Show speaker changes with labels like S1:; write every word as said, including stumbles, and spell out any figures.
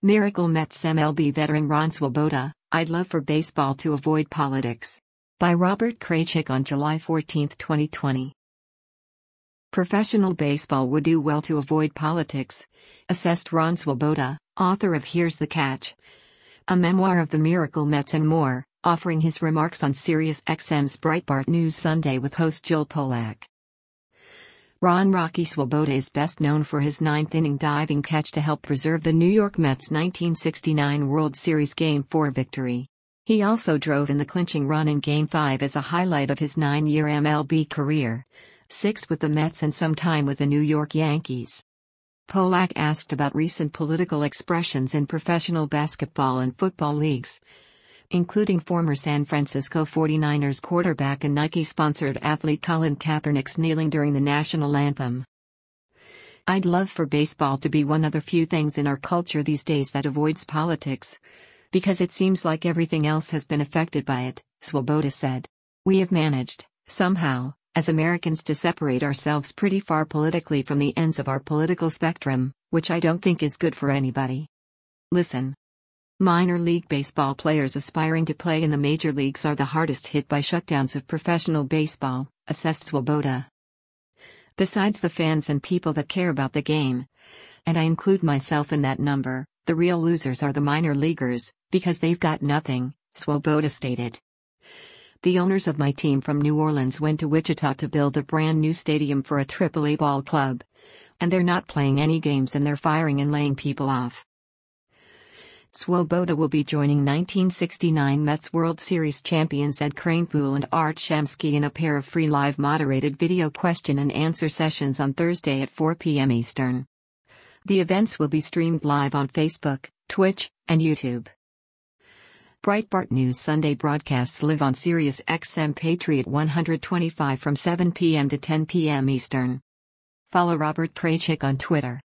S1: Miracle Mets M L B veteran Ron Swoboda, I'd love for baseball to avoid politics. By Robert Kraychik on July fourteenth, twenty twenty. Professional baseball would do well to avoid politics, assessed Ron Swoboda, author of Here's the Catch, a memoir of the Miracle Mets and more, offering his remarks on Sirius X M's Breitbart News Sunday with host Joel Pollak. Ron Rocky Swoboda is best known for his ninth-inning diving catch to help preserve the New York Mets' nineteen sixty-nine World Series Game four victory. He also drove in the clinching run in Game five as a highlight of his nine-year M L B career, six with the Mets and some time with the New York Yankees. Pollak asked about recent political expressions in professional basketball and football leagues, including former San Francisco forty-niners quarterback and Nike-sponsored athlete Colin Kaepernick's kneeling during the national anthem. I'd love for baseball to be one of the few things in our culture these days that avoids politics, because it seems like everything else has been affected by it, Swoboda said. We have managed, somehow, as Americans to separate ourselves pretty far politically from the ends of our political spectrum, which I don't think is good for anybody. Listen. Minor league baseball players aspiring to play in the major leagues are the hardest hit by shutdowns of professional baseball, assessed Swoboda. Besides the fans and people that care about the game, and I include myself in that number, the real losers are the minor leaguers, because they've got nothing, Swoboda stated. The owners of my team from New Orleans went to Wichita to build a brand new stadium for a triple A ball club. And they're not playing any games and they're firing and laying people off. Swoboda will be joining nineteen sixty-nine Mets World Series champions Ed Kranepool and Art Shamsky in a pair of free live moderated video question and answer sessions on Thursday at four p m Eastern. The events will be streamed live on Facebook, Twitch, and YouTube. Breitbart News Sunday broadcasts live on Sirius X M Patriot one twenty-five from seven p m to ten p m Eastern. Follow Robert Kraychik on Twitter.